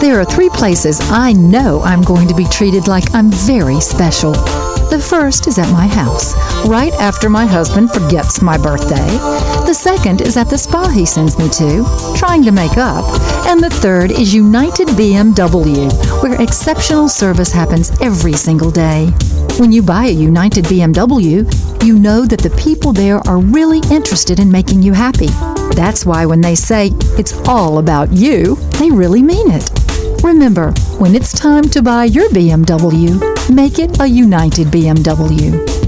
There are 3 places I know I'm going to be treated like I'm very special. The first is at my house, right after my husband forgets my birthday. The second is at the spa he sends me to, trying to make up. And the third is United BMW, where exceptional service happens every single day. When you buy a United BMW, you know that the people there are really interested in making you happy. That's why when they say it's all about you, they really mean it. Remember, when it's time to buy your BMW, make it a United BMW.